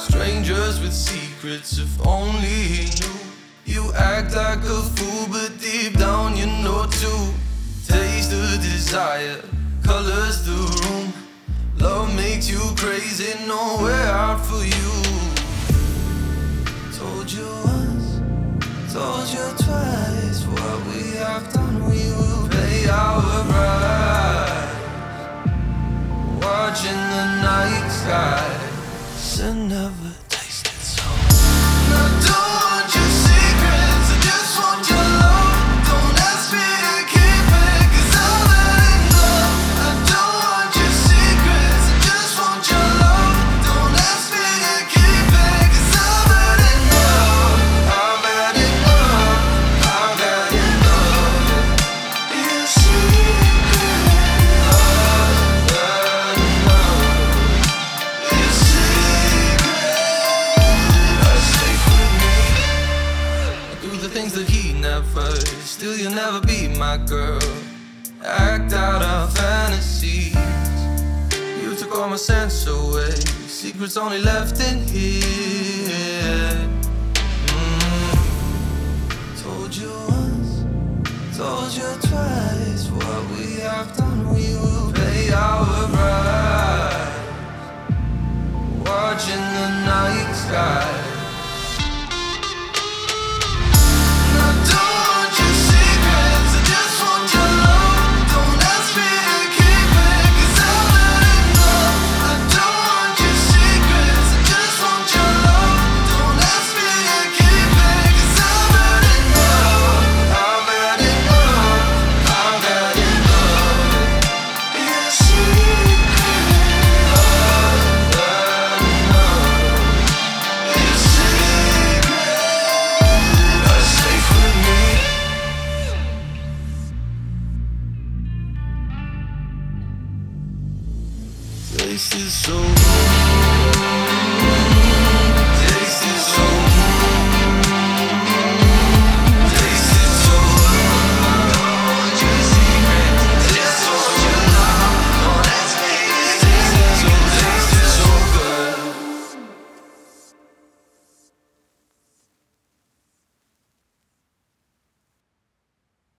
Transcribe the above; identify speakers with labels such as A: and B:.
A: Strangers with secrets, if only he knew. You act like a fool, but deep down you know too. Taste the desire, colors the room. Love makes you crazy, nowhere out for you. Told you once, told you twice. What we have done, we will pay our price. Watching the night sky, and never tasted so. I don't want your secrets, I just want your love. Don't ask me to keep it, 'cause I've had enough. I don't want your secrets, I just want your love. Don't ask me to keep it, 'cause I've had enough. I've had enough, I've had enough. Your secret, I've had enough. Your secret, do the things that he never. Still you'll never be my girl. Act out our fantasies. You took all my sense away. Secrets only left in here. Told you once, told you twice. What we have done, we will pay our price. Watching the night sky. Taste is so